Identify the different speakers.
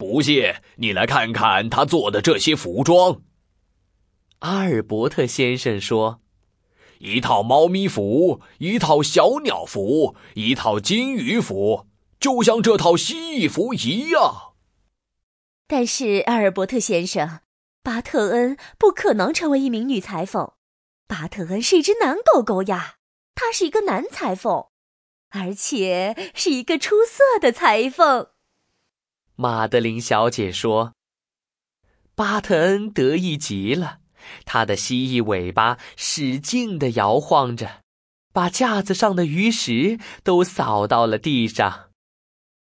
Speaker 1: 不信，你来看看他做的这些服装。
Speaker 2: 阿尔伯特先生说，
Speaker 1: 一套猫咪服，一套小鸟服，一套金鱼服，就像这套蜥蜴服一样。
Speaker 3: 但是阿尔伯特先生，巴特恩不可能成为一名女裁缝。巴特恩是一只男狗狗呀，他是一个男裁缝，而且是一个出色的裁缝。
Speaker 2: 玛德琳小姐说，巴特恩得意极了，他的蜥蜴尾巴使劲地摇晃着，把架子上的鱼食都扫到了地上。